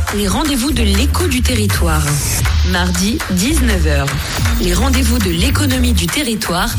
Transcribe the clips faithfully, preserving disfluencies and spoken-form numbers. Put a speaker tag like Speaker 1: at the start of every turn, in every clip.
Speaker 1: les rendez-vous de l'écho du territoire. Mardi, dix-neuf heures. Les rendez-vous de l'économie du territoire.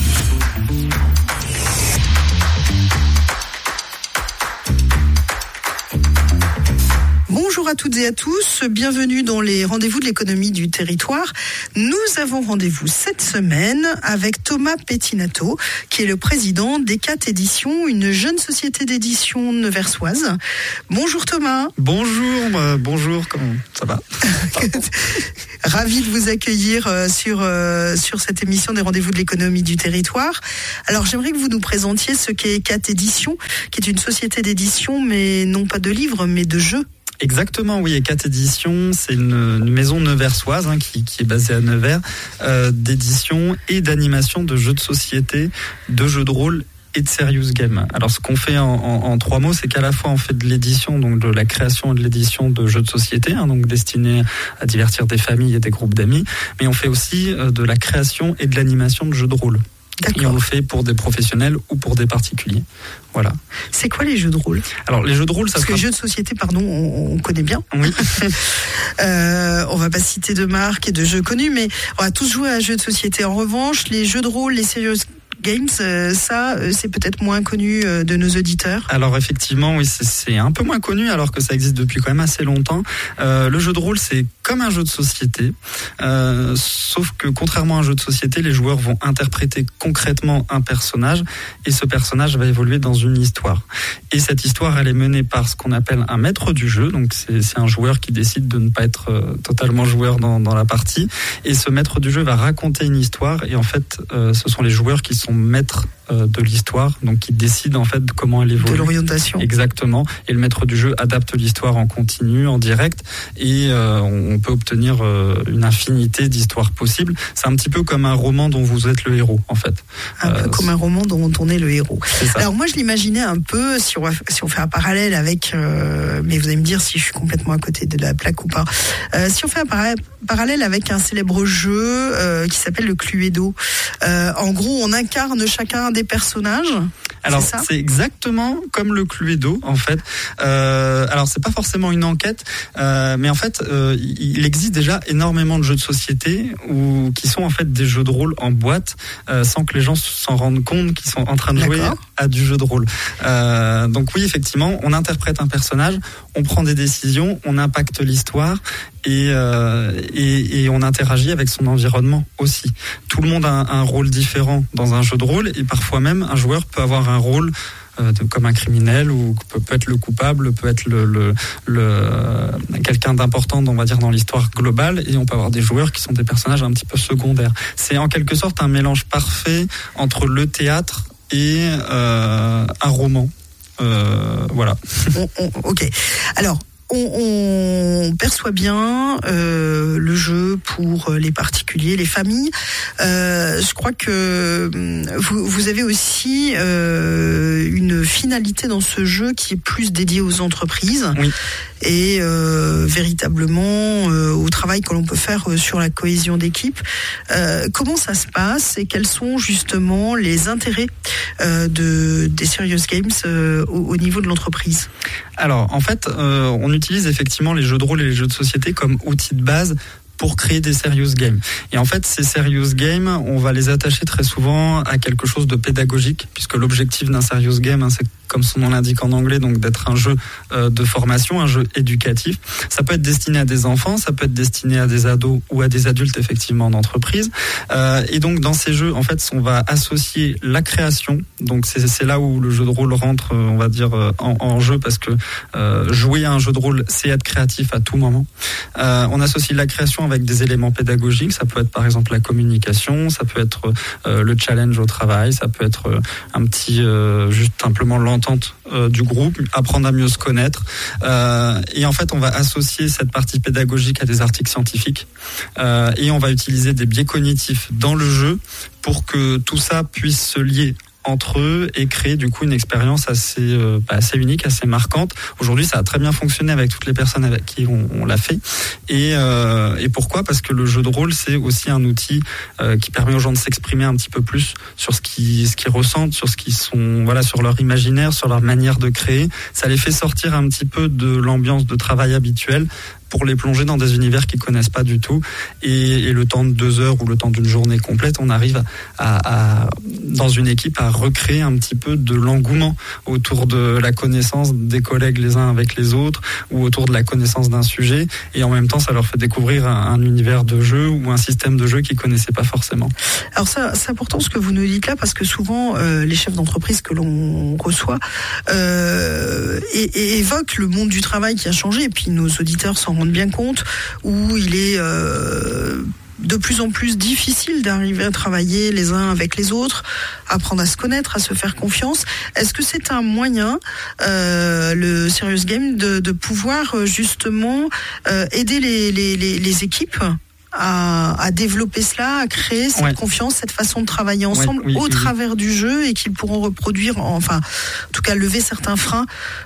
Speaker 2: Bonjour à toutes et à tous, bienvenue dans les rendez-vous de l'économie du territoire. Nous avons rendez-vous cette semaine avec Thomas Pettinato, qui est le président d'Ecat Éditions, une jeune société d'édition neversoise. Bonjour Thomas.
Speaker 3: Bonjour, euh, bonjour, comment ça va?
Speaker 2: Ravi de vous accueillir euh, sur, euh, sur cette émission des rendez-vous de l'économie du territoire. Alors j'aimerais que vous nous présentiez ce qu'est Ecat Éditions, qui est une société d'édition, mais non pas de livres, mais de jeux.
Speaker 3: Exactement, oui. Ecat Éditions, c'est une, une maison neversoise hein, qui, qui est basée à Nevers, euh, d'édition et d'animation de jeux de société, de jeux de rôle et de serious game. Alors, ce qu'on fait en, en, en trois mots, c'est qu'à la fois on fait de l'édition, donc de la création et de l'édition de jeux de société, hein, donc destinés à divertir des familles et des groupes d'amis, mais on fait aussi euh, de la création et de l'animation de jeux de rôle. D'accord. Et on le fait pour des professionnels ou pour des particuliers. Voilà.
Speaker 2: C'est quoi les jeux de rôle ?
Speaker 3: Alors les jeux de rôle, ça
Speaker 2: Parce
Speaker 3: sera...
Speaker 2: que les jeux de société, pardon, on, on connaît bien.
Speaker 3: Oui.
Speaker 2: euh, on va pas citer de marques et de jeux connus, mais on va tous jouer à un jeu de société. En revanche, les jeux de rôle, les serious games, euh, ça, euh, c'est peut-être moins connu euh, de nos auditeurs.
Speaker 3: Alors effectivement, oui, c'est, c'est un peu moins connu, alors que ça existe depuis quand même assez longtemps. Euh, le jeu de rôle, c'est comme un jeu de société, euh, sauf que contrairement à un jeu de société, les joueurs vont interpréter concrètement un personnage, et ce personnage va évoluer dans une histoire. Et cette histoire, elle est menée par ce qu'on appelle un maître du jeu, donc c'est, c'est un joueur qui décide de ne pas être euh, totalement joueur dans, dans la partie, et ce maître du jeu va raconter une histoire, et en fait, euh, ce sont les joueurs qui sont maître euh, de l'histoire, donc qui décide en fait de comment elle évolue.
Speaker 2: De l'orientation.
Speaker 3: Exactement. Et le maître du jeu adapte l'histoire en continu, en direct, et euh, on peut obtenir euh, une infinité d'histoires possibles. C'est un petit peu comme un roman dont vous êtes le héros, en fait.
Speaker 2: Un euh, peu comme un roman dont on est le héros.
Speaker 3: C'est ça.
Speaker 2: Alors moi, je l'imaginais un peu, si on, va, si on fait un parallèle avec, euh, mais vous allez me dire si je suis complètement à côté de la plaque ou pas, euh, si on fait un para- parallèle avec un célèbre jeu euh, qui s'appelle le Cluedo. Euh, en gros, on incarne chacun des personnages.
Speaker 3: Alors
Speaker 2: c'est, ça
Speaker 3: c'est exactement comme le Cluedo en fait. Euh, alors c'est pas forcément une enquête, euh, mais en fait euh, il existe déjà énormément de jeux de société ou qui sont en fait des jeux de rôle en boîte, euh, sans que les gens s'en rendent compte qu'ils sont en train de
Speaker 2: D'accord.
Speaker 3: jouer à du jeu de rôle. Euh, donc oui, effectivement, on interprète un personnage, on prend des décisions, on impacte l'histoire. Et, euh, et, et on interagit avec son environnement aussi. Tout le monde a un, un rôle différent dans un jeu de rôle, et parfois même un joueur peut avoir un rôle euh, de, comme un criminel, ou peut, peut être le coupable, peut être le, le, le euh, quelqu'un d'important, on va dire, dans l'histoire globale, et on peut avoir des joueurs qui sont des personnages un petit peu secondaires. C'est en quelque sorte un mélange parfait entre le théâtre et euh, un roman. Euh, voilà.
Speaker 2: On, on, ok. Alors. On, on perçoit bien euh, le jeu pour les particuliers, les familles. Euh, je crois que vous, vous avez aussi euh, une finalité dans ce jeu qui est plus dédiée aux entreprises.
Speaker 3: Oui.
Speaker 2: Et euh, véritablement euh, au travail que l'on peut faire euh, sur la cohésion d'équipe. Euh, comment ça se passe et quels sont justement les intérêts euh, de, des Serious Games euh, au, au niveau de l'entreprise ?
Speaker 3: Alors, en fait, euh, on utilise effectivement les jeux de rôle et les jeux de société comme outils de base pour créer des serious games. Et en fait, ces serious games, on va les attacher très souvent à quelque chose de pédagogique, puisque l'objectif d'un serious game, hein, c'est comme son nom l'indique en anglais, donc d'être un jeu euh, de formation, un jeu éducatif. Ça peut être destiné à des enfants, ça peut être destiné à des ados ou à des adultes, effectivement, en entreprise. Euh, et donc, dans ces jeux, en fait, on va associer la création. Donc, c'est, c'est là où le jeu de rôle rentre, on va dire, en, en jeu, parce que euh, jouer à un jeu de rôle, c'est être créatif à tout moment. Euh, on associe la création avec des éléments pédagogiques. Ça peut être, par exemple, la communication, ça peut être euh, le challenge au travail, ça peut être euh, un petit, euh, juste simplement l'entente euh, du groupe, apprendre à mieux se connaître. Euh, et en fait, on va associer cette partie pédagogique à des articles scientifiques. Euh, et on va utiliser des biais cognitifs dans le jeu pour que tout ça puisse se lier entre eux et créer du coup une expérience assez euh, assez unique, assez marquante. Aujourd'hui, ça a très bien fonctionné avec toutes les personnes avec qui on, on l'a fait. Et euh, et pourquoi ? Parce que le jeu de rôle, c'est aussi un outil euh, qui permet aux gens de s'exprimer un petit peu plus sur ce qu'ils ce qu'ils ressentent, sur ce qu'ils sont, voilà, sur leur imaginaire, sur leur manière de créer. Ça les fait sortir un petit peu de l'ambiance de travail habituelle pour les plonger dans des univers qu'ils connaissent pas du tout. Et, et le temps de deux heures ou le temps d'une journée complète, on arrive à, à, dans une équipe à recréer un petit peu de l'engouement autour de la connaissance des collègues les uns avec les autres ou autour de la connaissance d'un sujet. Et en même temps, ça leur fait découvrir un, un univers de jeu ou un système de jeu qu'ils connaissaient pas forcément.
Speaker 2: Alors ça, c'est important ce que vous nous dites là, parce que souvent euh, les chefs d'entreprise que l'on reçoit euh, et, et évoquent le monde du travail qui a changé, et puis nos auditeurs s'en rendent bien compte, où il est euh, de plus en plus difficile d'arriver à travailler les uns avec les autres, apprendre à se connaître, à se faire confiance. Est-ce que c'est un moyen, euh, le Serious Game, de, de pouvoir justement euh, aider les, les, les, les équipes à, à développer cela, à créer cette ouais. confiance, cette façon de travailler ensemble ouais, oui, au oui, travers oui. du jeu, et qu'ils pourront reproduire, enfin, en tout cas, lever certains freins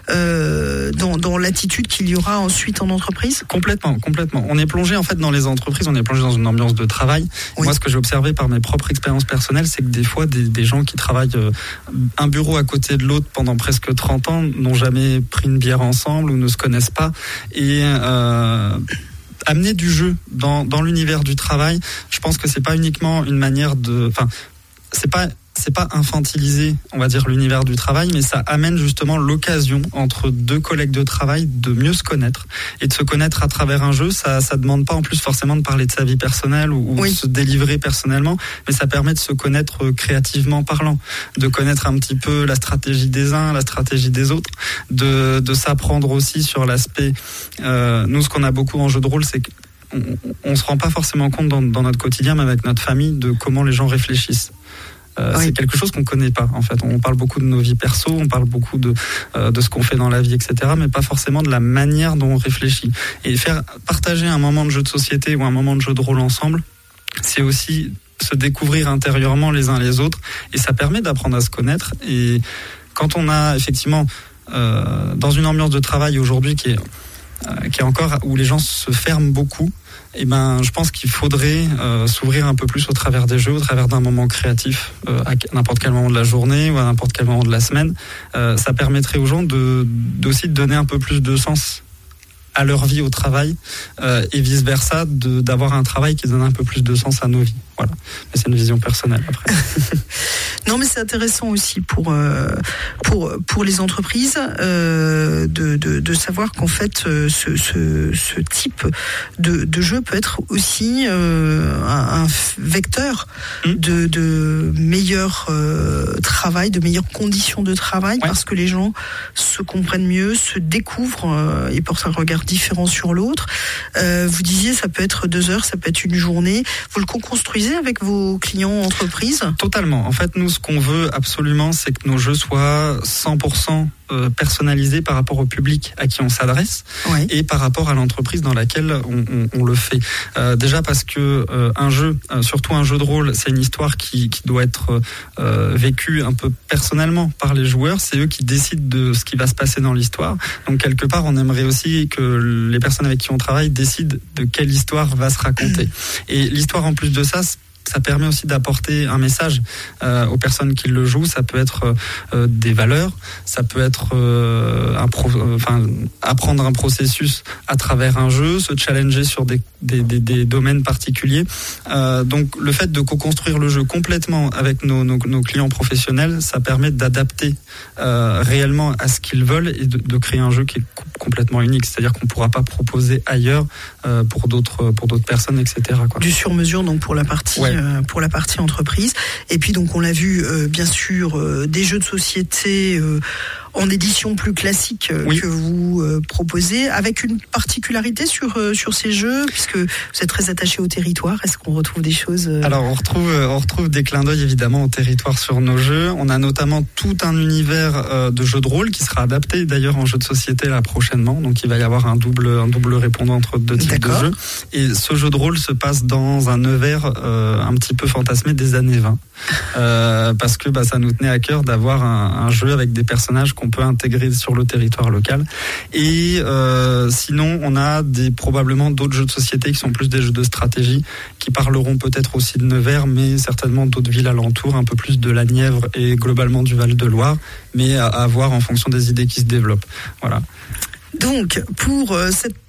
Speaker 2: euh, dans, dans l'attitude qu'il y aura ensuite en entreprise?
Speaker 3: Complètement, complètement. On est plongé en fait dans les entreprises, on est plongé dans une ambiance de travail. Oui. Moi, ce que j'ai observé par mes propres expériences personnelles, c'est que des fois, des, des gens qui travaillent euh, un bureau à côté de l'autre pendant presque trente ans n'ont jamais pris une bière ensemble ou ne se connaissent pas. Et euh, amener du jeu dans, dans l'univers du travail, je pense que c'est pas uniquement une manière de, enfin, c'est pas, c'est pas infantiliser, on va dire, l'univers du travail, mais ça amène justement l'occasion entre deux collègues de travail de mieux se connaître et de se connaître à travers un jeu. Ça, ça demande pas en plus forcément de parler de sa vie personnelle ou, oui. ou de se délivrer personnellement, mais ça permet de se connaître créativement parlant, de connaître un petit peu la stratégie des uns, la stratégie des autres, de, de s'apprendre aussi sur l'aspect. Euh, nous, ce qu'on a beaucoup en jeu de rôle, c'est que on, on se rend pas forcément compte dans, dans notre quotidien, même avec notre famille, de comment les gens réfléchissent. Euh, oui. C'est quelque chose qu'on connaît pas, en fait. On parle beaucoup de nos vies perso, on parle beaucoup de euh, de ce qu'on fait dans la vie, et cetera, mais pas forcément de la manière dont on réfléchit. Et faire partager un moment de jeu de société ou un moment de jeu de rôle ensemble, c'est aussi se découvrir intérieurement les uns les autres, et ça permet d'apprendre à se connaître. Et quand on a effectivement euh, dans une ambiance de travail aujourd'hui qui est euh, qui est encore où les gens se ferment beaucoup, eh ben, je pense qu'il faudrait euh, s'ouvrir un peu plus au travers des jeux, au travers d'un moment créatif, euh, à n'importe quel moment de la journée ou à n'importe quel moment de la semaine. Euh, ça permettrait aux gens de, d'aussi de donner un peu plus de sens à leur vie au travail, euh, et vice versa, de, d'avoir un travail qui donne un peu plus de sens à nos vies. Voilà. Mais c'est une vision personnelle après.
Speaker 2: Non, mais c'est intéressant aussi pour euh, pour pour les entreprises euh, de, de de savoir qu'en fait ce ce ce type de de jeu peut être aussi euh, un, un vecteur mmh. de de meilleur euh, travail, de meilleures conditions de travail, ouais. parce que les gens se comprennent mieux, se découvrent euh, et portent un regard différent sur l'autre. Euh, vous disiez ça peut être deux heures, ça peut être une journée. Vous le co-construisez avec vos clients entreprises?
Speaker 3: Totalement. En fait, nous, ce qu'on veut absolument, c'est que nos jeux soient cent pour cent personnalisés par rapport au public à qui on s'adresse, oui. et par rapport à l'entreprise dans laquelle on, on, on le fait. Euh, déjà parce que euh, un jeu, euh, surtout un jeu de rôle, c'est une histoire qui, qui doit être euh, vécue un peu personnellement par les joueurs. C'est eux qui décident de ce qui va se passer dans l'histoire. Donc quelque part, on aimerait aussi que les personnes avec qui on travaille décident de quelle histoire va se raconter. Et l'histoire, en plus de ça, ça permet aussi d'apporter un message euh, aux personnes qui le jouent. Ça peut être euh, des valeurs, ça peut être euh, un pro, euh, enfin, apprendre un processus à travers un jeu, se challenger sur des, des, des, des domaines particuliers. Euh, donc le fait de co-construire le jeu complètement avec nos, nos, nos clients professionnels, ça permet d'adapter euh, réellement à ce qu'ils veulent et de, de créer un jeu qui est complètement unique. C'est-à-dire qu'on ne pourra pas proposer ailleurs euh, pour d'autres pour d'autres personnes, et cetera, quoi.
Speaker 2: Du sur-mesure donc pour la partie ouais. euh, pour la partie entreprise. Et puis donc on l'a vu euh, bien sûr euh, des jeux de société euh, en édition plus classique euh, oui. que vous euh, proposez, avec une particularité sur euh, sur ces jeux, puisque vous êtes très attaché au territoire. Est-ce qu'on retrouve des choses euh...
Speaker 3: Alors on retrouve on retrouve des clins d'œil évidemment au territoire sur nos jeux. On a notamment tout un univers euh, de jeux de rôle qui sera adapté d'ailleurs en jeu de société là prochainement. Donc il va y avoir un double un double répondant entre deux types D'accord. de jeux. Et ce jeu de rôle se passe dans un Nevers euh, un petit peu fantasmé des années vingt, euh, parce que bah, ça nous tenait à cœur d'avoir un, un jeu avec des personnages qu'on peut intégrer sur le territoire local. Et euh, sinon, on a des, probablement d'autres jeux de société qui sont plus des jeux de stratégie, qui parleront peut-être aussi de Nevers, mais certainement d'autres villes alentours, un peu plus de la Nièvre et globalement du Val-de-Loire, mais à, à voir en fonction des idées qui se développent. Voilà.
Speaker 2: Donc, pour euh, cette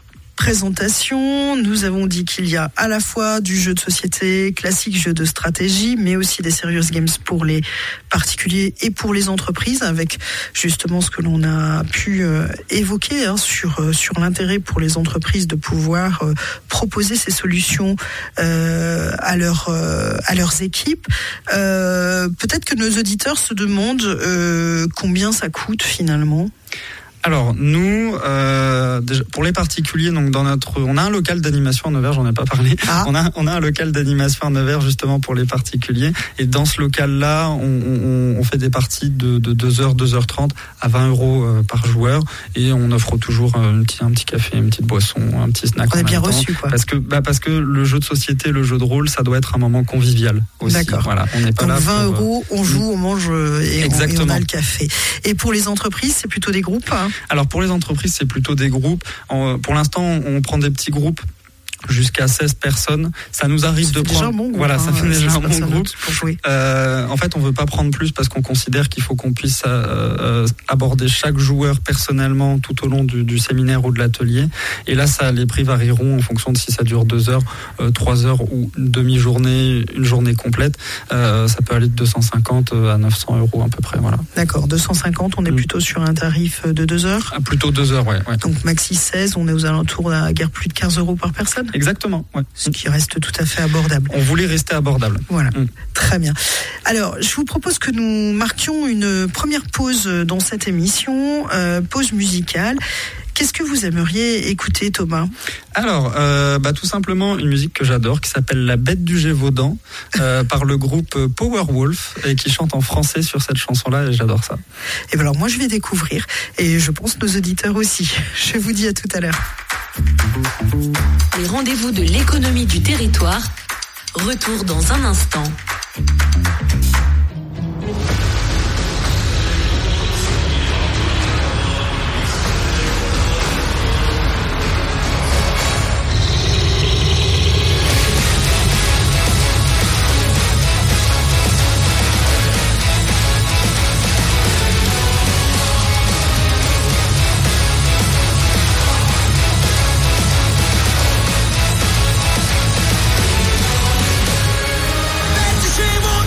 Speaker 2: présentation. Nous avons dit qu'il y a à la fois du jeu de société, classique jeu de stratégie, mais aussi des serious games pour les particuliers et pour les entreprises, avec justement ce que l'on a pu euh, évoquer hein, sur euh, sur l'intérêt pour les entreprises de pouvoir euh, proposer ces solutions euh, à leur euh, à leurs équipes. Euh, peut-être que nos auditeurs se demandent euh, combien ça coûte finalement.
Speaker 3: Alors nous, euh, déjà, pour les particuliers, donc dans notre, on a un local d'animation à Nevers, j'en ai pas parlé. Ah. On a, on a un local d'animation à Nevers justement pour les particuliers. Et dans ce local-là, on, on, on fait des parties de, de deux heures, deux heures trente à vingt euros par joueur, et on offre toujours un petit, un petit café, une petite boisson, un petit snack.
Speaker 2: On est bien reçu, quoi.
Speaker 3: Parce que, bah parce que le jeu de société, le jeu de rôle, ça doit être un moment convivial aussi.
Speaker 2: D'accord.
Speaker 3: Voilà, on n'est pas
Speaker 2: donc
Speaker 3: là.
Speaker 2: vingt
Speaker 3: pour,
Speaker 2: euros, on joue, on mange et on, et on a le café. Et pour les entreprises, c'est plutôt des groupes. Hein.
Speaker 3: Alors pour les entreprises, c'est plutôt des groupes. En, pour l'instant, on prend des petits groupes jusqu'à seize personnes. Ça nous arrive
Speaker 2: ça
Speaker 3: de prendre.
Speaker 2: Bon groupe,
Speaker 3: voilà,
Speaker 2: hein,
Speaker 3: ça fait déjà un bon groupe.
Speaker 2: Pour jouer.
Speaker 3: Euh, en fait, on veut pas prendre plus parce qu'on considère qu'il faut qu'on puisse euh, aborder chaque joueur personnellement tout au long du, du séminaire ou de l'atelier. Et là, ça, les prix varieront en fonction de si ça dure deux heures, euh, trois heures ou une demi-journée, une journée complète. Euh, ça peut aller de deux cent cinquante à neuf cents euros à peu près. Voilà.
Speaker 2: D'accord, deux cent cinquante. On est mmh. plutôt sur un tarif de deux heures.
Speaker 3: Ah, plutôt deux heures, ouais, ouais.
Speaker 2: Donc maxi seize, on est aux alentours à guère plus de quinze euros par personne.
Speaker 3: Exactement, ouais.
Speaker 2: Ce qui reste tout à fait abordable.
Speaker 3: On voulait rester abordable.
Speaker 2: Voilà, mmh. Très bien. Alors, je vous propose que nous marquions une première pause dans cette émission, euh, pause musicale. Qu'est-ce que vous aimeriez écouter, Thomas ?
Speaker 3: Alors, euh, bah, tout simplement une musique que j'adore, qui s'appelle La Bête du Gévaudan, euh, par le groupe Powerwolf, et qui chante en français sur cette chanson-là, et j'adore ça.
Speaker 2: Et bien alors, moi, je vais découvrir, et je pense nos auditeurs aussi. Je vous dis à tout à l'heure.
Speaker 1: Les rendez-vous de l'économie du territoire, retour dans un instant.
Speaker 4: She won't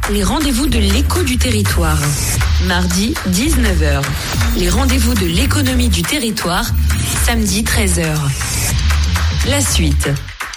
Speaker 1: les rendez-vous de l'écho du territoire. Mardi, dix-neuf heures. Les rendez-vous de l'économie du territoire. Samedi, treize heures. La suite.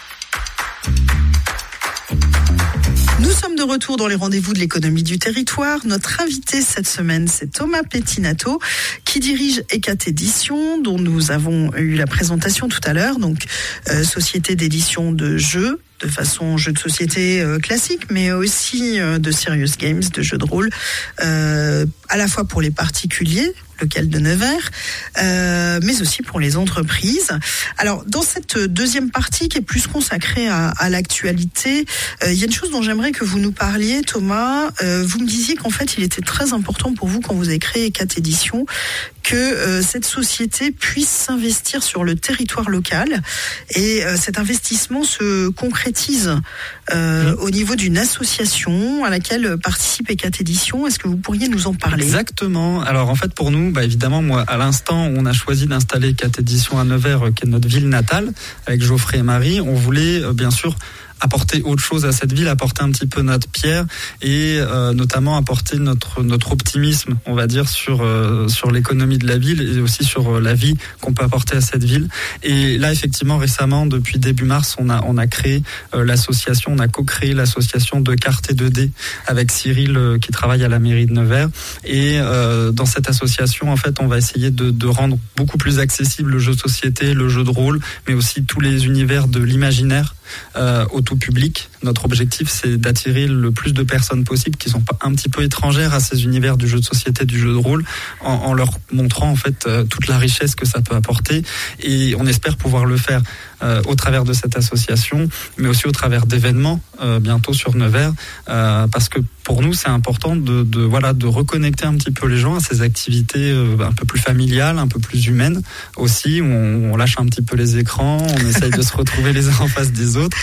Speaker 2: Nous sommes de retour dans les rendez-vous de l'économie du territoire. Notre invité cette semaine, c'est Thomas Pettinato, qui dirige Ecat Édition, dont nous avons eu la présentation tout à l'heure. Donc, euh, société d'édition de jeux, de façon jeu de société euh, classique, mais aussi euh, de serious games, de jeux de rôle, euh, à la fois pour les particuliers, local de Nevers, euh, mais aussi pour les entreprises. Alors, dans cette deuxième partie qui est plus consacrée à, à l'actualité, euh, il y a une chose dont j'aimerais que vous nous parliez, Thomas. Euh, vous me disiez qu'en fait, il était très important pour vous, quand vous avez créé Ecat Édition, que euh, cette société puisse s'investir sur le territoire local. Et euh, cet investissement se concrétise euh, oui. au niveau d'une association à laquelle participe Ecat Édition. Est-ce que vous pourriez nous en parler ?
Speaker 3: Exactement. Alors, en fait, pour nous, bah, évidemment, moi, à l'instant, on a choisi d'installer Ecat Édition à Nevers, qui est notre ville natale, avec Geoffrey et Marie. On voulait, euh, bien sûr, apporter autre chose à cette ville, apporter un petit peu notre pierre et euh, notamment apporter notre notre optimisme, on va dire, sur euh, sur l'économie de la ville et aussi sur euh, la vie qu'on peut apporter à cette ville. Et là, effectivement, récemment, depuis début mars, on a on a créé euh, l'association, on a co-créé l'association de cartes et de dés avec Cyril euh, qui travaille à la mairie de Nevers. Et euh, dans cette association, en fait, on va essayer de de rendre beaucoup plus accessible le jeu de société, le jeu de rôle, mais aussi tous les univers de l'imaginaire euh, au tout public. Notre objectif, c'est d'attirer le plus de personnes possible qui sont pas un petit peu étrangères à ces univers du jeu de société, du jeu de rôle, en, en leur montrant en fait euh, toute la richesse que ça peut apporter. Et on espère pouvoir le faire euh, au travers de cette association, mais aussi au travers d'événements euh, bientôt sur Nevers, euh, parce que pour nous, c'est important de, de voilà de reconnecter un petit peu les gens à ces activités euh, un peu plus familiales, un peu plus humaines aussi, où on, on lâche un petit peu les écrans, on essaye de se retrouver les uns en face des autres.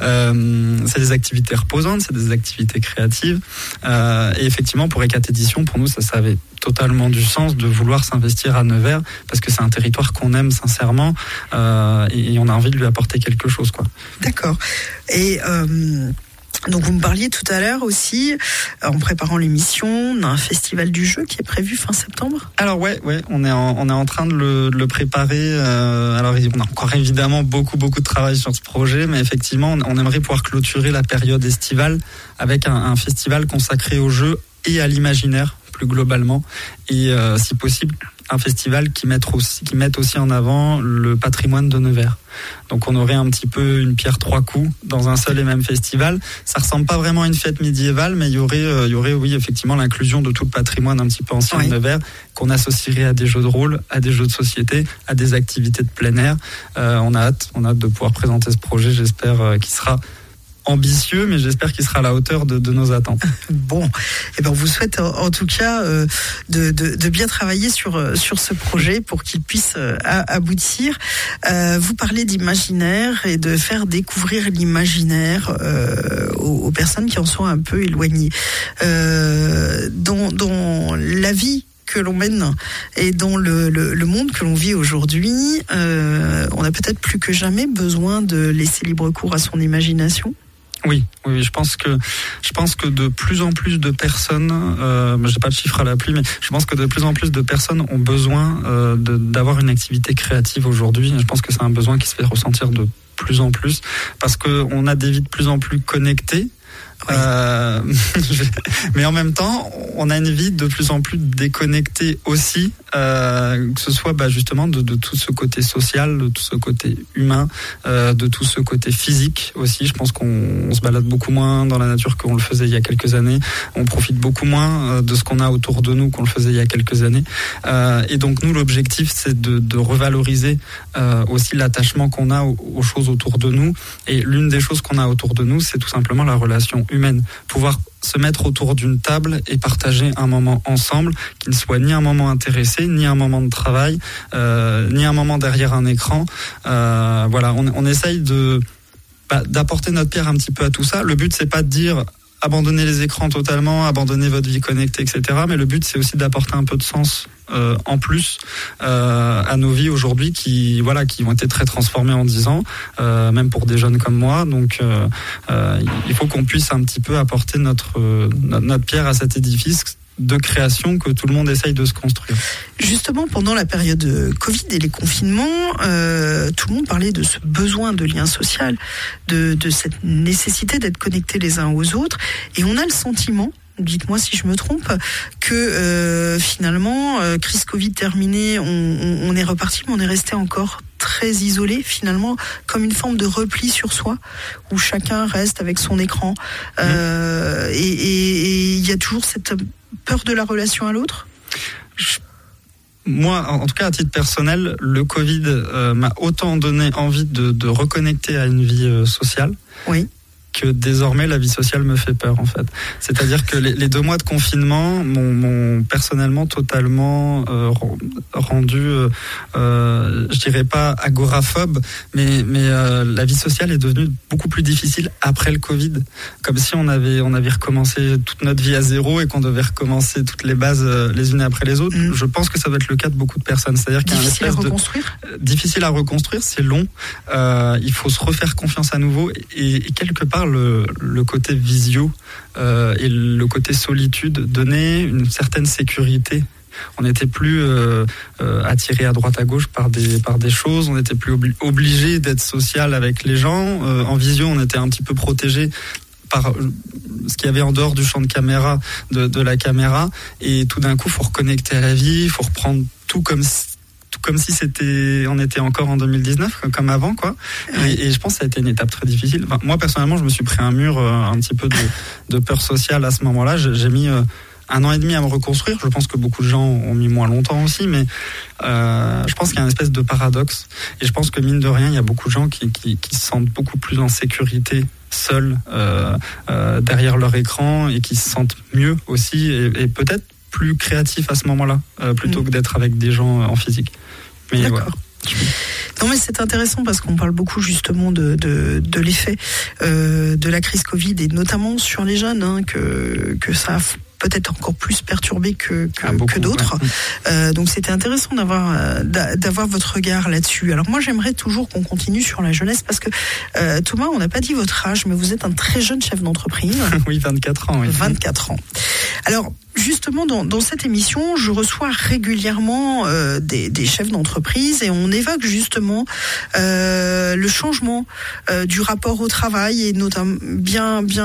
Speaker 3: Euh, c'est des activités reposantes, c'est des activités créatives. Euh, et effectivement, pour Ecat Édition, pour nous, ça, ça avait totalement du sens de vouloir s'investir à Nevers, parce que c'est un territoire qu'on aime sincèrement, euh, et, et on a envie de lui apporter quelque chose, quoi.
Speaker 2: D'accord. Et euh... donc vous me parliez tout à l'heure aussi, en préparant l'émission, d'un festival du jeu qui est prévu fin septembre.
Speaker 3: Alors ouais, ouais, on est en, on est en train de le, de le préparer. Euh, alors on a encore évidemment beaucoup beaucoup de travail sur ce projet, mais effectivement, on, on aimerait pouvoir clôturer la période estivale avec un, un festival consacré au jeu et à l'imaginaire plus globalement, et euh, si possible un festival qui mette aussi, qui mette aussi en avant le patrimoine de Nevers. Donc on aurait un petit peu une pierre trois coups dans un seul et même festival. Ça ressemble pas vraiment à une fête médiévale, mais il y aurait, euh, il y aurait oui effectivement l'inclusion de tout le patrimoine un petit peu ancien oui. de Nevers, qu'on associerait à des jeux de rôle, à des jeux de société, à des activités de plein air. Euh, on a hâte, on a hâte de pouvoir présenter ce projet. J'espère euh, qu'il sera ambitieux, mais j'espère qu'il sera à la hauteur de, de nos attentes.
Speaker 2: Bon, et ben on vous souhaite en, en tout cas euh, de, de, de bien travailler sur sur ce projet pour qu'il puisse euh, aboutir. Euh, vous parlez d'imaginaire et de faire découvrir l'imaginaire euh, aux, aux personnes qui en sont un peu éloignées. Euh, dans, dans la vie que l'on mène et dans le, le, le monde que l'on vit aujourd'hui, euh, on a peut-être plus que jamais besoin de laisser libre cours à son imagination.
Speaker 3: Oui, oui, je pense que je pense que de plus en plus de personnes, euh, j'ai pas de chiffre à l'appui, mais je pense que de plus en plus de personnes ont besoin euh, de, d'avoir une activité créative aujourd'hui. Je pense que c'est un besoin qui se fait ressentir de plus en plus parce que on a des vies de plus en plus connectées. Oui. Euh, mais en même temps, on a une vie de plus en plus déconnectée aussi, euh, que ce soit bah, justement de, de tout ce côté social, de tout ce côté humain, euh, de tout ce côté physique aussi. Je pense qu'on on se balade beaucoup moins dans la nature qu'on le faisait il y a quelques années. On profite beaucoup moins de ce qu'on a autour de nous qu'on le faisait il y a quelques années. Euh, et donc nous, l'objectif, c'est de, de revaloriser euh, aussi l'attachement qu'on a aux, aux choses autour de nous. Et l'une des choses qu'on a autour de nous, c'est tout simplement la relation humaine, pouvoir se mettre autour d'une table et partager un moment ensemble qui ne soit ni un moment intéressé, ni un moment de travail, euh, ni un moment derrière un écran. Euh, voilà, on, on essaye de bah, d'apporter notre pierre un petit peu à tout ça. Le but, c'est pas de dire abandonner les écrans totalement, abandonner votre vie connectée, et cetera. Mais le but, c'est aussi d'apporter un peu de sens euh, en plus euh, à nos vies aujourd'hui, qui voilà, qui ont été très transformées en dix ans, euh, même pour des jeunes comme moi. Donc, euh, euh, il faut qu'on puisse un petit peu apporter notre euh, notre pierre à cet édifice de création que tout le monde essaye de se construire.
Speaker 2: Justement, pendant la période Covid et les confinements, euh, tout le monde parlait de ce besoin de lien social, de, de cette nécessité d'être connectés les uns aux autres. Et on a le sentiment, dites-moi si je me trompe, que euh, finalement, euh, crise Covid terminée, on, on, on est reparti, mais on est resté encore très isolé, finalement, comme une forme de repli sur soi, où chacun reste avec son écran. Euh, mmh. Et il y a toujours cette peur de la relation à l'autre ?
Speaker 3: Moi, en tout cas, à titre personnel, le Covid euh, m'a autant donné envie de, de reconnecter à une vie euh, sociale.
Speaker 2: Oui.
Speaker 3: Que désormais la vie sociale me fait peur en fait. C'est-à-dire que les, les deux mois de confinement m'ont, m'ont personnellement totalement euh, rendu, euh, euh, je dirais pas agoraphobe, mais mais euh, la vie sociale est devenue beaucoup plus difficile après le Covid, comme si on avait on avait recommencé toute notre vie à zéro et qu'on devait recommencer toutes les bases euh, les unes après les autres. Mmh. Je pense que ça va être le cas de beaucoup de personnes. C'est-à-dire qu'il y a
Speaker 2: difficile
Speaker 3: un
Speaker 2: à reconstruire.
Speaker 3: De, euh, difficile à reconstruire, c'est long. Euh, il faut se refaire confiance à nouveau et, et quelque part Le, le côté visio euh, et le côté solitude donnait une certaine sécurité. On n'était plus euh, euh, attiré à droite à gauche par des par des choses. On n'était plus obli- obligé d'être social avec les gens. Euh, en visio, on était un petit peu protégé par ce qu'il y avait en dehors du champ de caméra de, de la caméra. Et tout d'un coup, faut reconnecter à la vie. Faut reprendre tout comme si comme si c'était, on était encore en deux mille dix-neuf, comme avant, quoi. Et, et je pense que ça a été une étape très difficile. Enfin, moi, personnellement, je me suis pris un mur, euh, un petit peu de, de peur sociale à ce moment-là. J'ai, j'ai mis euh, un an et demi à me reconstruire. Je pense que beaucoup de gens ont mis moins longtemps aussi, mais euh, je pense qu'il y a une espèce de paradoxe. Et je pense que mine de rien, il y a beaucoup de gens qui, qui, qui se sentent beaucoup plus en sécurité seuls euh, euh, derrière leur écran et qui se sentent mieux aussi et, et peut-être plus créatifs à ce moment-là, euh, plutôt mmh. que d'être avec des gens en physique. Mais
Speaker 2: D'accord.
Speaker 3: Voilà.
Speaker 2: Non mais c'est intéressant parce qu'on parle beaucoup justement de, de, de l'effet euh, de la crise Covid et notamment sur les jeunes, hein, que, que ça a peut-être encore plus perturbé que, que, ah, beaucoup, que d'autres. Ouais. Euh, donc c'était intéressant d'avoir, d'avoir votre regard là-dessus. Alors moi j'aimerais toujours qu'on continue sur la jeunesse parce que euh, Thomas, on n'a pas dit votre âge, mais vous êtes un très jeune chef d'entreprise.
Speaker 3: Oui, vingt-quatre ans. Oui.
Speaker 2: vingt-quatre ans. Alors justement dans, dans cette émission, je reçois régulièrement euh, des, des chefs d'entreprise et on évoque justement euh, le changement euh, du rapport au travail et notamment bien bien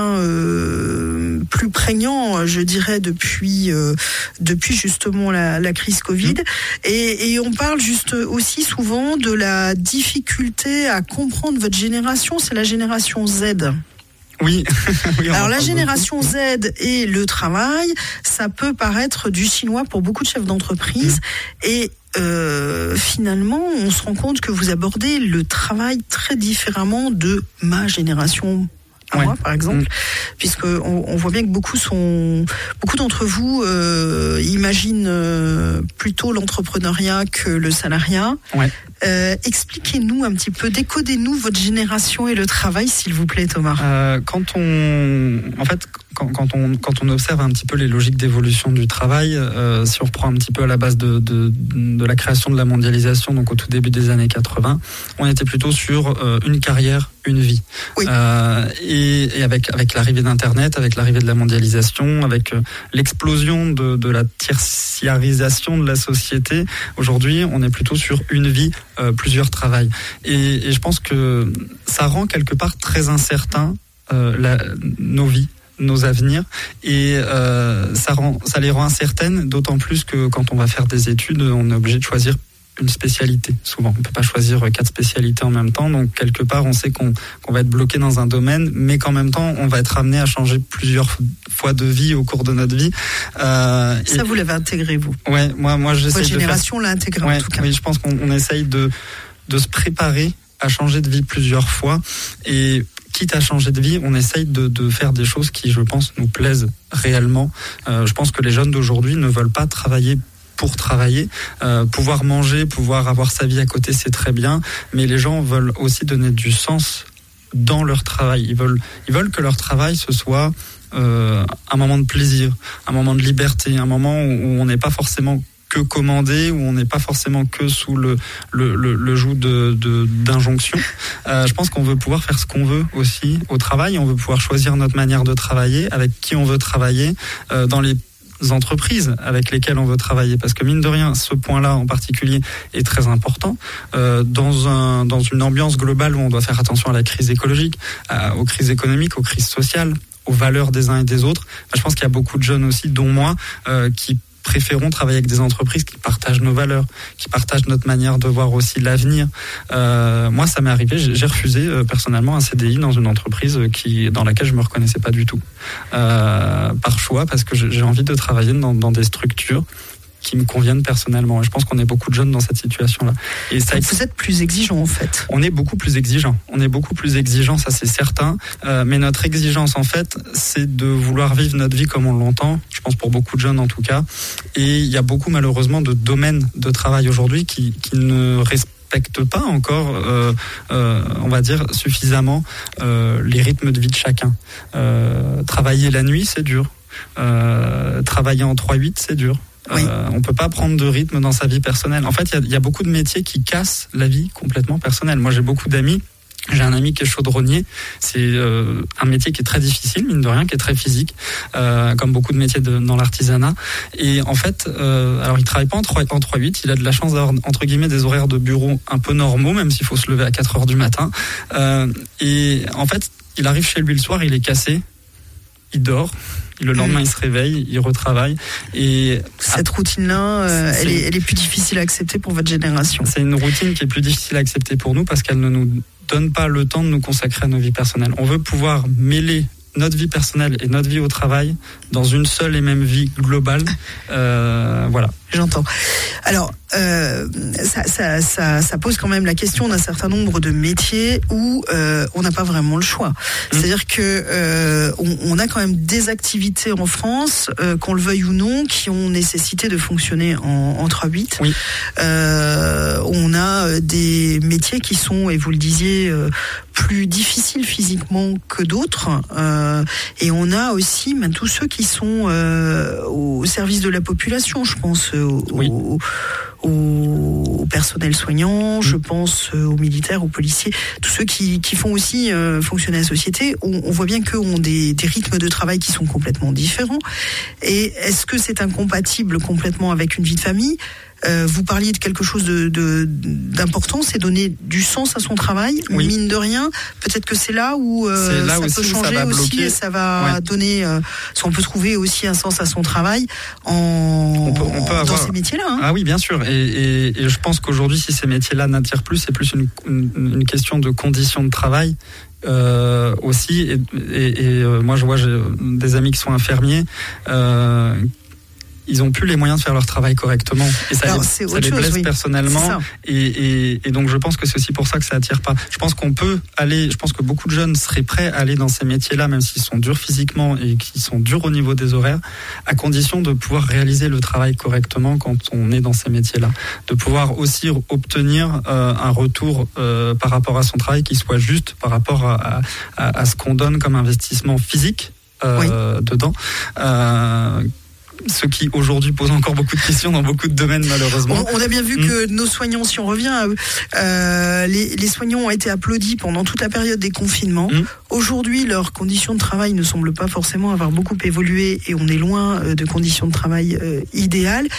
Speaker 2: euh, plus prégnant, je dirais, depuis euh, depuis justement la, la crise Covid. Mmh. Et, et on parle juste aussi souvent de la difficulté à comprendre votre génération, c'est la génération Z.
Speaker 3: Oui. oui
Speaker 2: Alors la génération beaucoup. Z et le travail, ça peut paraître du chinois pour beaucoup de chefs d'entreprise. Mmh. Et euh, finalement, on se rend compte que vous abordez le travail très différemment de ma génération. À ouais. moi, par exemple, mmh. puisque on, on voit bien que beaucoup sont, beaucoup d'entre vous euh, imaginent euh, plutôt l'entrepreneuriat que le salariat.
Speaker 3: Ouais.
Speaker 2: Euh, expliquez-nous un petit peu, décodez-nous votre génération et le travail, s'il vous plaît, Thomas.
Speaker 3: Euh, quand on, en fait, quand, quand on quand on observe un petit peu les logiques d'évolution du travail, euh, si on reprend un petit peu à la base de de de la création de la mondialisation, donc au tout début des années quatre-vingts, on était plutôt sur euh, une carrière, une vie.
Speaker 2: Oui.
Speaker 3: Euh, et, et avec avec l'arrivée d'Internet, avec l'arrivée de la mondialisation, avec euh, l'explosion de de la tertiarisation de la société, aujourd'hui, on est plutôt sur une vie, euh, plusieurs travails. Et, et je pense que ça rend quelque part très incertain euh, la, nos vies, nos avenirs, et euh, ça rend, ça les rend incertaines, d'autant plus que quand on va faire des études, on est obligé de choisir une spécialité. Souvent, on peut pas choisir quatre spécialités en même temps, donc quelque part, on sait qu'on, qu'on va être bloqué dans un domaine, mais qu'en même temps, on va être amené à changer plusieurs fois de vie au cours de notre vie.
Speaker 2: Euh, Ça, et, vous l'avez intégré, vous?
Speaker 3: Ouais, moi, moi, j'essaie de
Speaker 2: Votre génération l'a intégré,
Speaker 3: ouais,
Speaker 2: en tout cas.
Speaker 3: Oui, je pense qu'on on essaye de, de se préparer à changer de vie plusieurs fois, et quitte à changer de vie, on essaye de, de faire des choses qui, je pense, nous plaisent réellement. Euh, je pense que les jeunes d'aujourd'hui ne veulent pas travailler pour travailler, euh, pouvoir manger, pouvoir avoir sa vie à côté, c'est très bien, mais les gens veulent aussi donner du sens dans leur travail. Ils veulent, ils veulent que leur travail ce soit euh, un moment de plaisir, un moment de liberté, un moment où, où on n'est pas forcément que commandé, où on n'est pas forcément que sous le le, le, le joug de, de d'injonctions. Euh, je pense qu'on veut pouvoir faire ce qu'on veut aussi au travail. On veut pouvoir choisir notre manière de travailler, avec qui on veut travailler, euh, dans les entreprises avec lesquelles on veut travailler, parce que mine de rien, ce point-là en particulier est très important euh, dans un dans une ambiance globale où on doit faire attention à la crise écologique, à, aux crises économiques, aux crises sociales, aux valeurs des uns et des autres. Je pense qu'il y a beaucoup de jeunes aussi, dont moi, euh, qui préférons travailler avec des entreprises qui partagent nos valeurs, qui partagent notre manière de voir aussi l'avenir. Euh, moi, ça m'est arrivé, j'ai, j'ai refusé euh, personnellement un C D I dans une entreprise qui, dans laquelle je me reconnaissais pas du tout, euh, par choix, parce que j'ai envie de travailler dans, dans des structures qui me conviennent personnellement. Et je pense qu'on est beaucoup de jeunes dans cette situation-là. Et ça,
Speaker 2: vous êtes plus exigeant en fait.
Speaker 3: On est beaucoup plus exigeant. On est beaucoup plus exigeant, ça c'est certain. Euh, mais notre exigence en fait, c'est de vouloir vivre notre vie comme on l'entend. Je pense pour beaucoup de jeunes en tout cas. Et il y a beaucoup malheureusement de domaines de travail aujourd'hui qui, qui ne respectent pas encore, euh, euh, on va dire, suffisamment euh, les rythmes de vie de chacun. Euh, travailler la nuit, c'est dur. Euh, travailler en trois huit, c'est dur. Oui. Euh, on peut pas prendre de rythme dans sa vie personnelle. En fait, il y, y a beaucoup de métiers qui cassent la vie complètement personnelle. Moi, j'ai beaucoup d'amis. J'ai un ami qui est chaudronnier. C'est euh, un métier qui est très difficile, mine de rien, qui est très physique, euh, comme beaucoup de métiers de, dans l'artisanat. Et en fait, euh, alors il travaille pas en trois huit. Il a de la chance d'avoir entre guillemets des horaires de bureau un peu normaux, même s'il faut se lever à quatre heures du matin. Euh, et en fait, il arrive chez lui le soir, il est cassé, il dort. Le lendemain, mmh. il se réveille, il retravaille. Et
Speaker 2: cette routine-là, euh, elle, est, elle est plus difficile à accepter pour votre génération.
Speaker 3: C'est une routine qui est plus difficile à accepter pour nous parce qu'elle ne nous donne pas le temps de nous consacrer à nos vies personnelles. On veut pouvoir mêler notre vie personnelle et notre vie au travail dans une seule et même vie globale. Euh, voilà.
Speaker 2: J'entends. Alors, euh, ça, ça, ça, ça pose quand même la question d'un certain nombre de métiers où euh, on n'a pas vraiment le choix. Mmh. C'est-à-dire que euh, on, on a quand même des activités en France, euh, qu'on le veuille ou non, qui ont nécessité de fonctionner en, en trois huit.
Speaker 3: Oui.
Speaker 2: Euh, on a des métiers qui sont, et vous le disiez, euh, plus difficiles physiquement que d'autres. Euh, et on a aussi ben, tous ceux qui sont euh, au service de la population, je pense. Au, oui. au, au, au personnel soignant, je pense aux militaires, aux policiers, tous ceux qui, qui font aussi euh, fonctionner la société. On, on voit bien qu'eux ont des, des rythmes de travail qui sont complètement différents. Et est-ce que c'est incompatible complètement avec une vie de famille ? Euh, vous parliez de quelque chose de, de, d'important, c'est donner du sens à son travail. Oui. Mine de rien, peut-être que c'est là où euh, là ça aussi, peut changer ça aussi et ça va ouais. donner. Euh, on peut trouver aussi un sens à son travail en on peut, on peut dans avoir... ces métiers-là. Hein.
Speaker 3: Ah oui, bien sûr. Et, et, et je pense qu'aujourd'hui, si ces métiers-là n'attirent plus, c'est plus une, une, une question de conditions de travail. Euh, aussi. Et, et, et euh, moi, je vois j'ai des amis qui sont infirmiers. Euh, ils ont plus les moyens de faire leur travail correctement et ça, Alors, les, ça les blesse oui. personnellement et, et, et donc je pense que c'est aussi pour ça que ça attire pas. Je pense qu'on peut aller, je pense que beaucoup de jeunes seraient prêts à aller dans ces métiers-là même s'ils sont durs physiquement et qu'ils sont durs au niveau des horaires, à condition de pouvoir réaliser le travail correctement quand on est dans ces métiers-là, de pouvoir aussi obtenir euh, un retour euh, par rapport à son travail qui soit juste par rapport à, à, à ce qu'on donne comme investissement physique euh, oui. dedans. Euh, Ce qui aujourd'hui pose encore beaucoup de questions dans beaucoup de domaines malheureusement.
Speaker 2: On, on a bien vu mmh. que nos soignants, si on revient à eux, euh, les, les soignants ont été applaudis pendant toute la période des confinements. Mmh. Aujourd'hui, leurs conditions de travail ne semblent pas forcément avoir beaucoup évolué et on est loin de conditions de travail euh, idéales.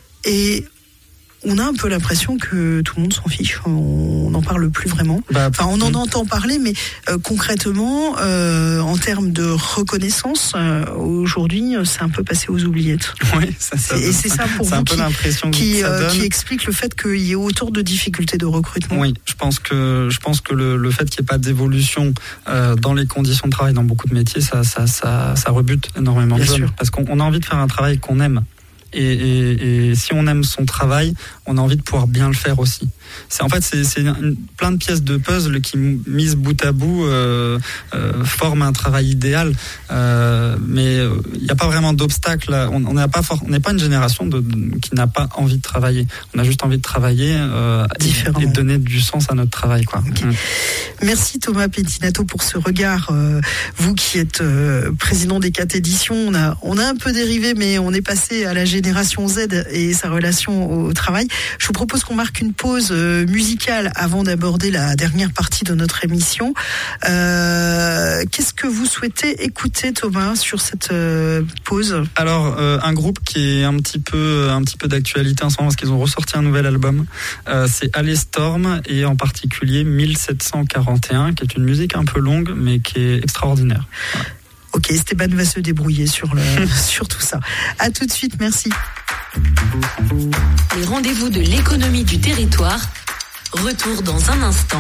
Speaker 2: Et on a un peu l'impression que tout le monde s'en fiche. On n'en parle plus vraiment. Bah, enfin, on en mmh. entend parler, mais euh, concrètement, euh, en termes de reconnaissance, euh, aujourd'hui, c'est un peu passé aux oubliettes.
Speaker 3: Oui, ça, ça,
Speaker 2: et c'est ça pour
Speaker 3: c'est
Speaker 2: vous
Speaker 3: un peu
Speaker 2: qui,
Speaker 3: l'impression
Speaker 2: qui,
Speaker 3: que ça
Speaker 2: euh,
Speaker 3: donne.
Speaker 2: qui explique le fait qu'il y ait autant de difficultés de recrutement.
Speaker 3: Oui, je pense que je pense que le, le fait qu'il n'y ait pas d'évolution euh, dans les conditions de travail dans beaucoup de métiers, ça, ça, ça, ça rebute énormément de jeunes. Parce qu'on on a envie de faire un travail qu'on aime. Et, et, et si on aime son travail, on a envie de pouvoir bien le faire aussi. C'est en fait c'est, c'est une, plein de pièces de puzzle qui mises bout à bout euh, euh, forment un travail idéal. Euh, mais il n'y a pas vraiment d'obstacle. On n'est pas for- on n'est pas une génération de, de, qui n'a pas envie de travailler. On a juste envie de travailler euh, et, et de donner du sens à notre travail, quoi.
Speaker 2: Okay. Mmh. Merci Thomas Pettinato pour ce regard. Euh, vous qui êtes euh, président des quatre éditions, on a on a un peu dérivé, mais on est passé à la génération Z et sa relation au travail. Je vous propose qu'on marque une pause euh, musicale avant d'aborder la dernière partie de notre émission. Euh, qu'est-ce que vous souhaitez écouter, Thomas, sur cette euh, pause ?
Speaker 3: Alors, euh, un groupe qui est un petit peu, un petit peu d'actualité en ce moment, parce qu'ils ont ressorti un nouvel album, euh, c'est Alestorm, et en particulier mille sept cent quarante et un, qui est une musique un peu longue, mais qui est extraordinaire. Voilà.
Speaker 2: Ok, Esteban va se débrouiller sur, le, sur tout ça. À tout de suite, merci.
Speaker 1: Les rendez-vous de l'économie du territoire, retour dans un instant.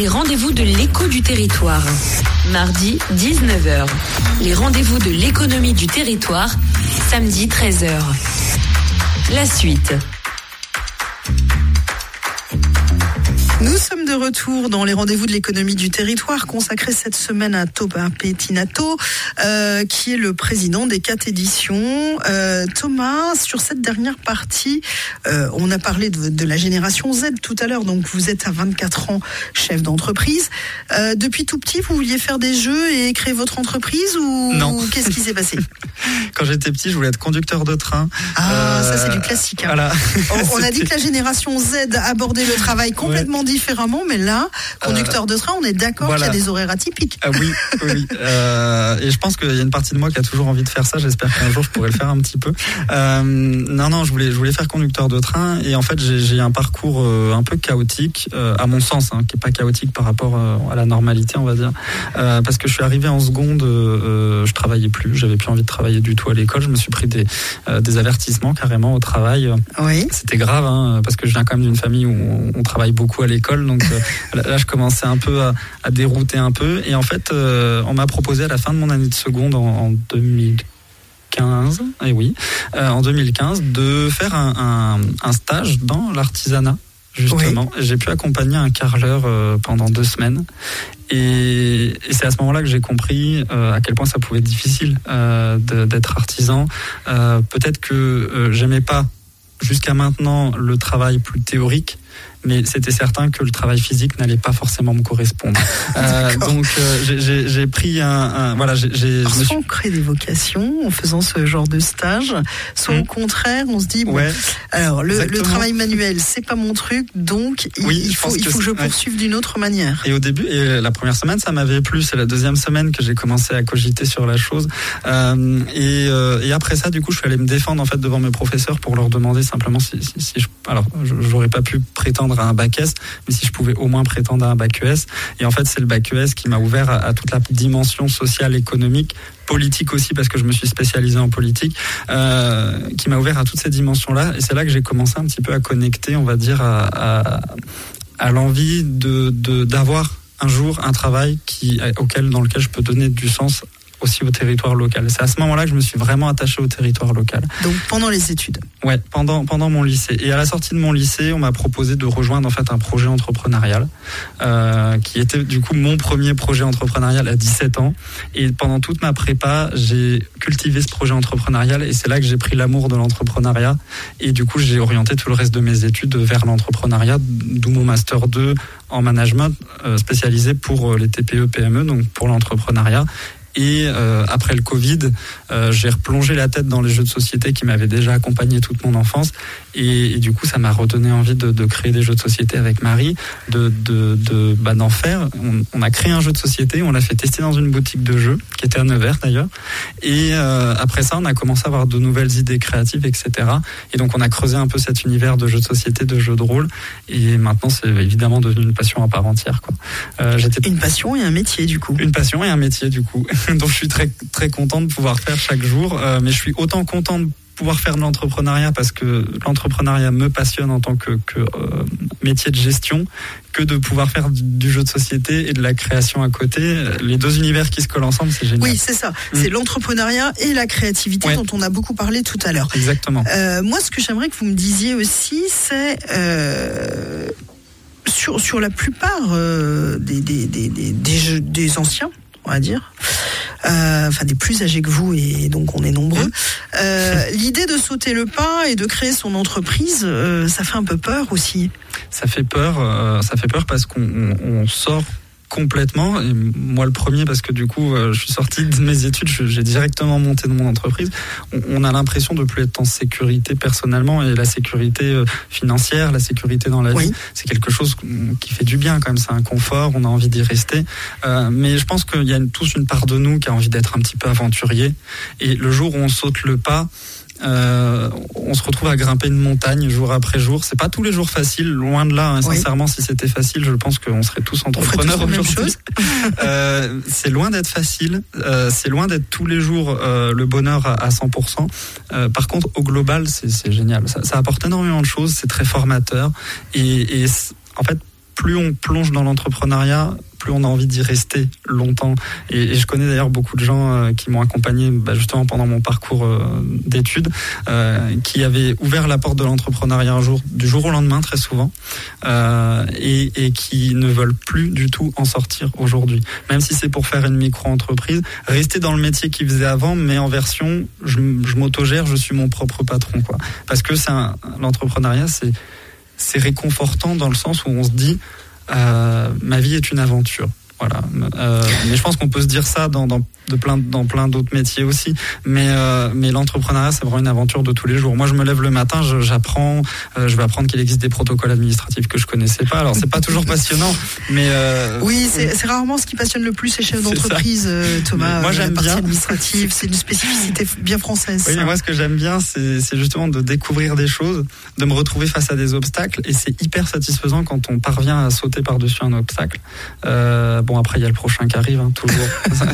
Speaker 1: les rendez-vous de l'écho du territoire. Mardi, dix-neuf heures. Les rendez-vous de l'économie du territoire. Samedi, treize heures. La suite.
Speaker 2: Nous sommes de retour dans les rendez-vous de l'économie du territoire consacrés cette semaine à Thomas Pettinato, euh, qui est le président des quatre éditions. Euh, Thomas, sur cette dernière partie, euh, on a parlé de, de la génération Z tout à l'heure, donc vous êtes à vingt-quatre ans chef d'entreprise. Euh, depuis tout petit, vous vouliez faire des jeux et créer votre entreprise ou
Speaker 3: non.
Speaker 2: Qu'est-ce qui s'est passé?
Speaker 3: Quand j'étais petit, je voulais être conducteur de train.
Speaker 2: Ah, euh, ça c'est du classique. Hein.
Speaker 3: Voilà.
Speaker 2: On, on a dit que la génération Z abordait le travail complètement ouais. différemment, mais là, conducteur euh, de train, on est d'accord voilà. qu'il y a des horaires atypiques.
Speaker 3: Ah oui, oui. Euh, et je pense qu'il y a une partie de moi qui a toujours envie de faire ça. J'espère qu'un jour je pourrai le faire un petit peu. Euh, non, non, je voulais, je voulais faire conducteur de train, et en fait, j'ai, j'ai un parcours euh, un peu chaotique, euh, à mon sens, hein, qui est pas chaotique par rapport euh, à la normalité, on va dire, euh, parce que je suis arrivé en seconde, euh, je travaillais plus, j'avais plus envie de travailler du tout à l'école. Je me suis pris des, euh, des avertissements carrément au travail.
Speaker 2: Oui.
Speaker 3: C'était grave, hein, parce que je viens quand même d'une famille où on, on travaille beaucoup à l'école, donc euh, là je commençais un peu à, à dérouter un peu, et en fait euh, on m'a proposé à la fin de mon année de seconde en, en deux mille quinze, et oui, euh, en deux mille quinze, de faire un, un, un stage dans l'artisanat. Justement, oui. J'ai pu accompagner un carreleur euh, pendant deux semaines, et, et c'est à ce moment-là que j'ai compris euh, à quel point ça pouvait être difficile euh, de, d'être artisan. Euh, peut-être que euh, j'aimais pas jusqu'à maintenant le travail plus théorique, mais c'était certain que le travail physique n'allait pas forcément me correspondre. euh, donc euh, j'ai, j'ai, j'ai pris un, un voilà, j'ai, j'ai
Speaker 2: Alors, soit
Speaker 3: suis...
Speaker 2: on crée des vocations en faisant ce genre de stage, soit mmh. au contraire on se dit bon,
Speaker 3: ouais,
Speaker 2: alors le, le travail manuel c'est pas mon truc, donc
Speaker 3: oui,
Speaker 2: il faut il faut que, que je poursuive ouais. d'une autre manière.
Speaker 3: Et au début, et la première semaine ça m'avait plu, c'est la deuxième semaine que j'ai commencé à cogiter sur la chose. Euh, et, euh, et après ça, du coup, je suis allé me défendre en fait devant mes professeurs pour leur demander simplement si, si, si je, alors j'aurais pas pu prétendre à un bac S, mais si je pouvais au moins prétendre à un bac E S. Et en fait, c'est le bac E S qui m'a ouvert à, à toute la dimension sociale, économique, politique aussi, parce que je me suis spécialisé en politique, euh, qui m'a ouvert à toutes ces dimensions-là. Et c'est là que j'ai commencé un petit peu à connecter, on va dire, à, à, à l'envie de, de, d'avoir un jour un travail qui, auquel, dans lequel je peux donner du sens aussi au territoire local. C'est à ce moment-là que je me suis vraiment attaché au territoire local.
Speaker 2: Donc pendant les études.
Speaker 3: Ouais, pendant pendant mon lycée. Et à la sortie de mon lycée, on m'a proposé de rejoindre en fait un projet entrepreneurial, euh, qui était du coup mon premier projet entrepreneurial à dix-sept ans. Et pendant toute ma prépa, j'ai cultivé ce projet entrepreneurial, et c'est là que j'ai pris l'amour de l'entrepreneuriat. Et du coup, j'ai orienté tout le reste de mes études vers l'entrepreneuriat, d'où mon master deux en management euh, spécialisé pour les T P E P M E, donc pour l'entrepreneuriat. Et euh, après le Covid, euh, j'ai replongé la tête dans les jeux de société qui m'avaient déjà accompagné toute mon enfance, et, et du coup ça m'a redonné envie de, de créer des jeux de société avec Marie, de, de, de bah, d'en faire. On, on a créé un jeu de société, on l'a fait tester dans une boutique de jeux qui était à Nevers d'ailleurs, et euh, après ça on a commencé à avoir de nouvelles idées créatives, et cetera. Et donc on a creusé un peu cet univers de jeux de société, de jeux de rôle, et maintenant c'est évidemment devenu une passion à part entière, quoi. Euh, j'étais...
Speaker 2: Une passion et un métier du coup.
Speaker 3: Une passion et un métier du coup. Donc je suis très très content de pouvoir faire chaque jour, euh, mais je suis autant content de pouvoir faire de l'entrepreneuriat parce que l'entrepreneuriat me passionne en tant que, que euh, métier de gestion, que de pouvoir faire du, du jeu de société et de la création à côté. Les deux univers qui se collent ensemble, c'est génial.
Speaker 2: Oui, c'est ça. Mmh. C'est l'entrepreneuriat et la créativité, ouais, dont on a beaucoup parlé tout à l'heure.
Speaker 3: Exactement.
Speaker 2: Euh, moi, ce que j'aimerais que vous me disiez aussi, c'est euh, sur sur la plupart euh, des des des des, des, jeux, des anciens, on va dire, euh, enfin des plus âgés que vous, et donc on est nombreux. Euh, l'idée de sauter le pas et de créer son entreprise, euh, ça fait un peu peur aussi.
Speaker 3: Ça fait peur, euh, ça fait peur parce qu'on on, on sort complètement, et moi le premier, parce que du coup euh, je suis sorti de mes études, je, j'ai directement monté dans mon entreprise. On, on a l'impression de plus être en sécurité personnellement, et la sécurité euh, financière, la sécurité dans la oui. vie, c'est quelque chose qui fait du bien quand même, c'est un confort, on a envie d'y rester, euh, mais je pense qu'il y a une, tous une part de nous qui a envie d'être un petit peu aventurier, et le jour où on saute le pas, Euh, on se retrouve à grimper une montagne jour après jour. C'est pas tous les jours facile, loin de là, hein. Oui. Sincèrement, si c'était facile, je pense qu'on serait tous entrepreneurs
Speaker 2: tous
Speaker 3: aujourd'hui. euh, c'est loin d'être facile, euh, c'est loin d'être tous les jours euh, le bonheur à, à cent pour cent. Euh, par contre, au global, c'est, c'est génial. Ça, ça apporte énormément de choses, c'est très formateur, et, et en fait, plus on plonge dans l'entrepreneuriat, plus on a envie d'y rester longtemps. Et, et je connais d'ailleurs beaucoup de gens euh, qui m'ont accompagné bah, justement pendant mon parcours euh, d'études, euh, qui avaient ouvert la porte de l'entrepreneuriat un jour, du jour au lendemain très souvent, euh, et, et qui ne veulent plus du tout en sortir aujourd'hui. Même si c'est pour faire une micro-entreprise, rester dans le métier qu'ils faisaient avant, mais en version, je, je m'autogère, je suis mon propre patron, quoi. Parce que c'est un, l'entrepreneuriat, c'est, c'est réconfortant dans le sens où on se dit, Euh, ma vie est une aventure. Voilà. Euh, mais je pense qu'on peut se dire ça dans, dans, de plein, dans plein d'autres métiers aussi. Mais, euh, mais l'entrepreneuriat, c'est vraiment une aventure de tous les jours. Moi, je me lève le matin, je, j'apprends, euh, je vais apprendre qu'il existe des protocoles administratifs que je connaissais pas. Alors, c'est pas toujours passionnant, mais euh,
Speaker 2: oui, c'est, c'est rarement ce qui passionne le plus les chefs d'entreprise, euh, Thomas.
Speaker 3: Mais moi, j'aime
Speaker 2: la partie
Speaker 3: bien.
Speaker 2: administrative, c'est une spécificité bien française.
Speaker 3: Oui, mais moi, ce que j'aime bien, c'est, c'est justement de découvrir des choses, de me retrouver face à des obstacles, et c'est hyper satisfaisant quand on parvient à sauter par-dessus un obstacle. Euh, bon, après, il y a le prochain qui arrive, hein, toujours.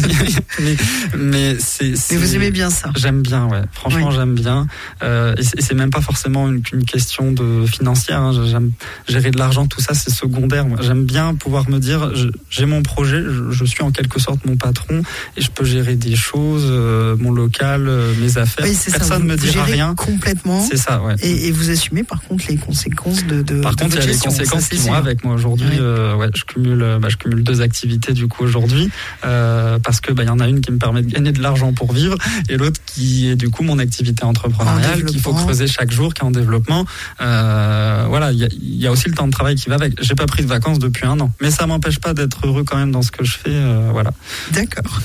Speaker 3: mais, mais c'est, c'est.
Speaker 2: Mais vous aimez bien ça?
Speaker 3: J'aime bien, ouais. Franchement, oui. j'aime bien. Euh, et, c'est, et c'est même pas forcément une, une question de financière. Hein. J'aime gérer de l'argent, tout ça, c'est secondaire. Moi, j'aime bien pouvoir me dire, je, j'ai mon projet, je, je suis en quelque sorte mon patron, et je peux gérer des choses, euh, mon local, euh, mes affaires.
Speaker 2: Oui, c'est
Speaker 3: Personne
Speaker 2: ne
Speaker 3: me dira rien.
Speaker 2: Complètement.
Speaker 3: C'est ça, ouais.
Speaker 2: Et, et vous assumez par contre les conséquences de. de
Speaker 3: par
Speaker 2: de
Speaker 3: contre, il y a les conséquences ça, qui vont avec. Moi aujourd'hui, oui. euh, ouais, je cumule, bah, je cumule deux activités du coup aujourd'hui, euh, parce que bah il y en a une qui me permet de gagner de l'argent pour vivre, et l'autre qui est du coup mon activité entrepreneuriale qu'il faut creuser chaque jour, qui est en développement. Euh, voilà, il y, y a aussi le temps de travail qui va avec. J'ai pas pris de vacances depuis un an, mais ça m'empêche pas d'être heureux quand même dans ce que je fais. Euh, voilà.
Speaker 2: D'accord.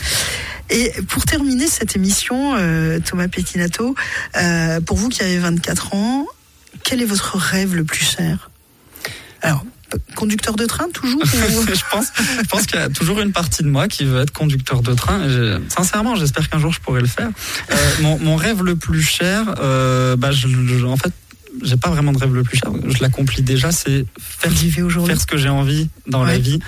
Speaker 2: Et pour terminer cette émission, euh, Thomas Pettinato, euh, pour vous qui avez vingt-quatre ans, quel est votre rêve le plus cher? Alors, conducteur de train toujours ou...
Speaker 3: je pense, je pense qu'il y a toujours une partie de moi qui veut être conducteur de train. Et j'ai, sincèrement, j'espère qu'un jour je pourrai le faire. Euh, mon, mon rêve le plus cher, euh, bah, je, je, en fait, j'ai pas vraiment de rêve le plus cher. Je l'accomplis déjà, c'est faire, faire ce que j'ai envie dans ouais. la vie,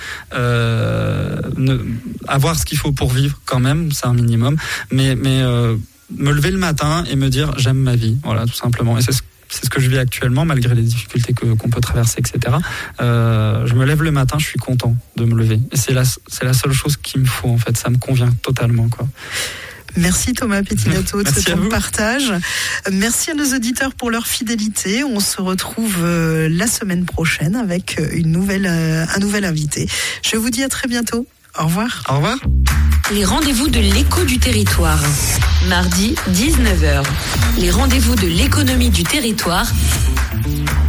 Speaker 3: euh, ne, avoir ce qu'il faut pour vivre quand même, c'est un minimum. Mais, mais euh, me lever le matin et me dire j'aime ma vie, voilà, tout simplement. Et c'est ce C'est ce que je vis actuellement, malgré les difficultés que, qu'on peut traverser, et cetera. Euh, je me lève le matin, je suis content de me lever. Et c'est la, c'est la seule chose qu'il me faut, en fait. Ça me convient totalement, quoi.
Speaker 2: Merci Thomas Pettinato de ce temps de
Speaker 3: vous.
Speaker 2: partage. Merci à nos auditeurs pour leur fidélité. On se retrouve euh, la semaine prochaine avec une nouvelle, euh, un nouvel invité. Je vous dis à très bientôt. Au revoir.
Speaker 3: Au revoir.
Speaker 1: Les rendez-vous de l'écho du territoire. Mardi, dix-neuf heures. Les rendez-vous de l'économie du territoire